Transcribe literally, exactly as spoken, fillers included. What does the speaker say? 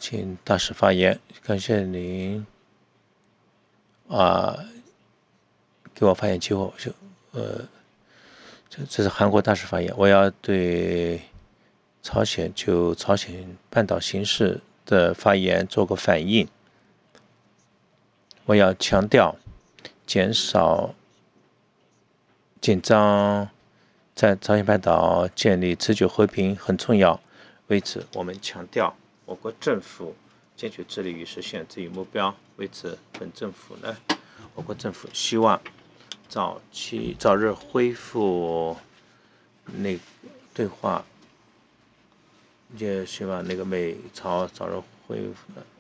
请大使发言。感谢您啊，给我发言机会。就呃，这这是韩国大使发言。我要对朝鲜就朝鲜半岛形势的发言做个反应。我要强调，减少紧张，在朝鲜半岛建立持久和平很重要。为此，我们强调我国政府坚决致力于实现这一目标。为此，本政府呢，我国政府希望早期早日恢复那对话，也希望那个美朝早日恢复。